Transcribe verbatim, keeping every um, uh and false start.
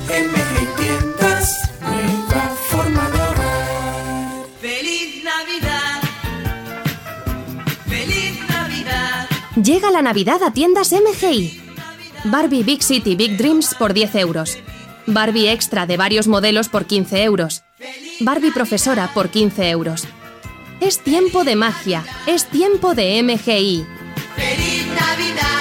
M G Tiendas, nueva forma de ahorrar. ¡Feliz Navidad! ¡Feliz Navidad! Llega la Navidad a tiendas M G I. Barbie Big City Big Dreams por diez euros. Barbie Extra de varios modelos por quince euros. Barbie Profesora por quince euros. Es tiempo de magia, es tiempo de M G I. ¡Feliz Navidad!